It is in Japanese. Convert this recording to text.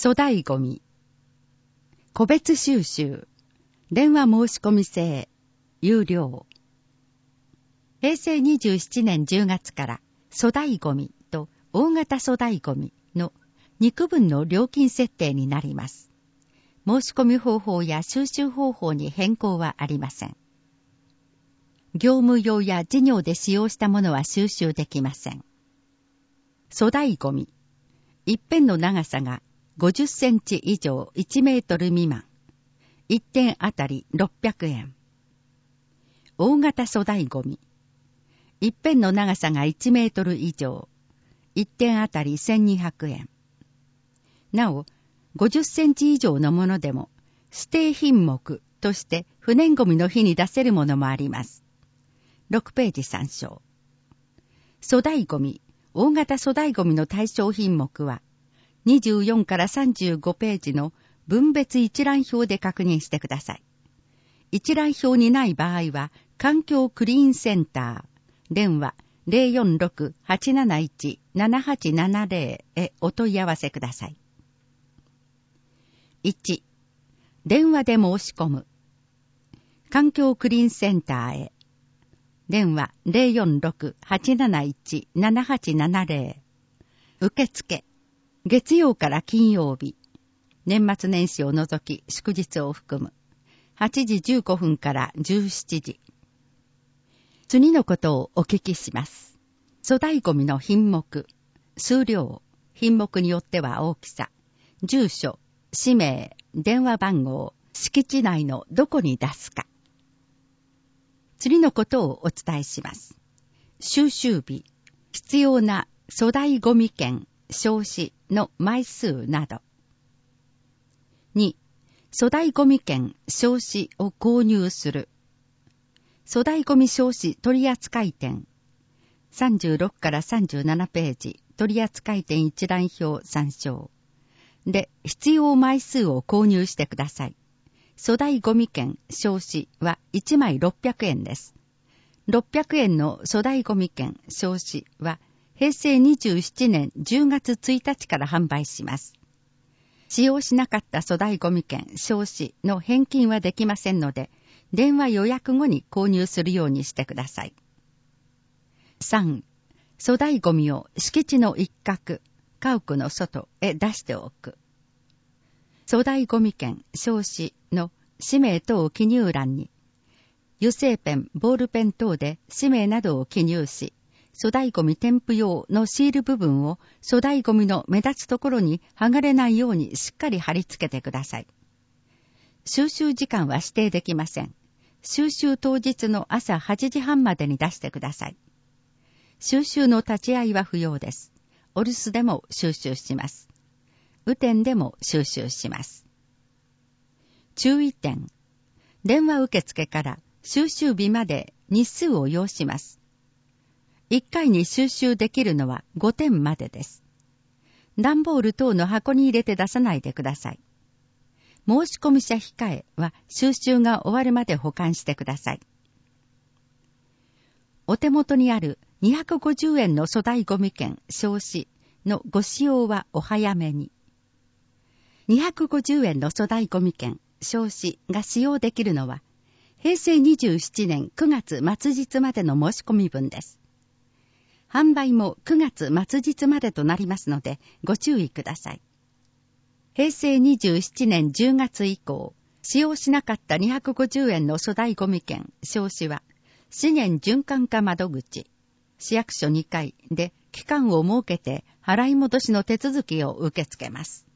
粗大ごみ。個別収集。電話申し込み制。有料。平成27年10月から粗大ごみと大型粗大ごみの2区分の料金設定になります。申し込み方法や収集方法に変更はありません。業務用や事業で使用したものは収集できません。粗大ごみ。一辺の長さが50センチ以上1メートル未満。1点あたり600円。大型粗大ごみ。一辺の長さが1メートル以上。1点あたり1200円。なお、50センチ以上のものでも、指定品目として不燃ごみの日に出せるものもあります。6ページ参照。粗大ごみ、大型粗大ごみの対象品目は、24から35ページの分別一覧表で確認してください。一覧表にない場合は、環境クリーンセンター、電話 046-871-7870 へお問い合わせください。1、電話で申し込む。環境クリーンセンターへ。電話 046-871-7870。受付。月曜から金曜日。年末年始を除き祝日を含む。8時15分から17時。次のことをお聞きします。粗大ごみの品目、数量、品目によっては大きさ、住所、氏名、電話番号、敷地内のどこに出すか。次のことをお伝えします。収集日、必要な粗大ごみ券、証紙の枚数など。2、粗大ごみ券、証紙を購入する。粗大ごみ証紙取扱店。36から37ページ、取扱店一覧表参照。で、必要枚数を購入してください。粗大ごみ券、証紙は1枚600円です。600円の粗大ごみ券、証紙は平成27年10月1日から販売します。使用しなかった粗大ごみ券、証紙の返金はできませんので、電話予約後に購入するようにしてください。3、粗大ごみを敷地の一角、家屋の外へ出しておく。粗大ごみ券、証紙の氏名等記入欄に、油性ペン、ボールペン等で氏名などを記入し、粗大ごみ添付用のシール部分を粗大ごみの目立つところに剥がれないようにしっかり貼り付けてください。収集時間は指定できません。収集当日の朝8時半までに出してください。収集の立ち会いは不要です。お留守でも収集します。雨天でも収集します。注意点。電話受付から収集日まで日数を要します。1回に収集できるのは5点までです。段ボール等の箱に入れて出さないでください。申し込み者控えは収集が終わるまで保管してください。お手元にある250円の粗大ごみ券、証紙のご使用はお早めに。250円の粗大ごみ券、証紙が使用できるのは、平成27年9月末日までの申し込み分です。販売も9月末日までとなりますので、ご注意ください。平成27年10月以降、使用しなかった250円の粗大ごみ券、証紙は、資源循環課窓口、市役所2階で期間を設けて払い戻しの手続きを受け付けます。